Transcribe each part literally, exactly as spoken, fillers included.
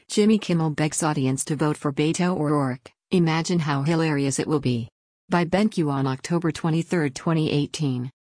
Jimmy Kimmel begs audience to vote for Beto O'Rourke. Imagine how hilarious it will be. By BenQ on October twenty-third, twenty eighteen.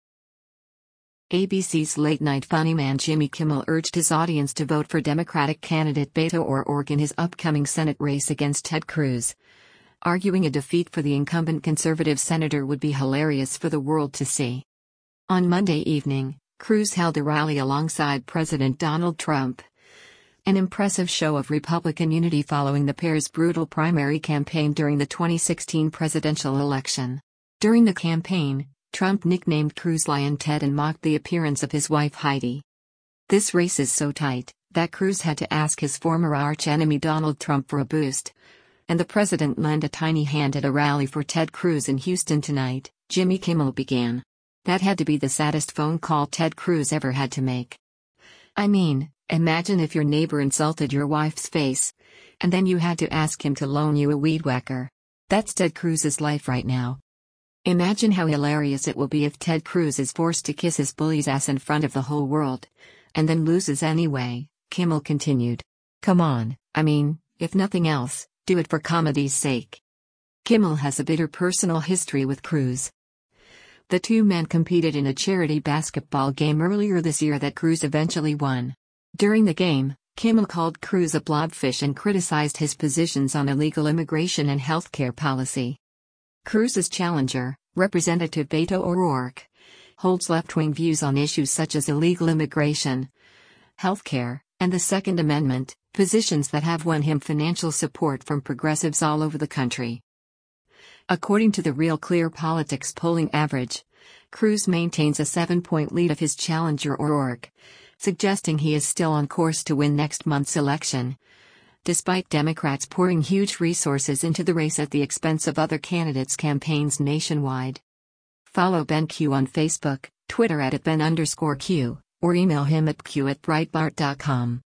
A B C's late-night funny man Jimmy Kimmel urged his audience to vote for Democratic candidate Beto O'Rourke in his upcoming Senate race against Ted Cruz, arguing a defeat for the incumbent conservative senator would be hilarious for the world to see. On Monday evening, Cruz held a rally alongside President Donald Trump. An impressive show of Republican unity following the pair's brutal primary campaign during the twenty sixteen presidential election. During the campaign, Trump nicknamed Cruz Lion Ted and mocked the appearance of his wife Heidi. This race is so tight that Cruz had to ask his former archenemy Donald Trump for a boost. And the president lent a tiny hand at a rally for Ted Cruz in Houston tonight, Jimmy Kimmel began. That had to be the saddest phone call Ted Cruz ever had to make. I mean, imagine if your neighbor insulted your wife's face, and then you had to ask him to loan you a weed whacker. That's Ted Cruz's life right now. Imagine how hilarious it will be if Ted Cruz is forced to kiss his bully's ass in front of the whole world, and then loses anyway, Kimmel continued. Come on, I mean, if nothing else, do it for comedy's sake. Kimmel has a bitter personal history with Cruz. The two men competed in a charity basketball game earlier this year that Cruz eventually won. During the game, Kimmel called Cruz a blobfish and criticized his positions on illegal immigration and healthcare policy. Cruz's challenger, Representative Beto O'Rourke, holds left-wing views on issues such as illegal immigration, healthcare, and the Second Amendment, positions that have won him financial support from progressives all over the country. According to the Real Clear Politics polling average, Cruz maintains a seven-point lead of his challenger O'Rourke, suggesting he is still on course to win next month's election, despite Democrats pouring huge resources into the race at the expense of other candidates' campaigns nationwide. Follow BenQ on Facebook, Twitter at Ben underscore Q, or email him at q at breitbart dot com.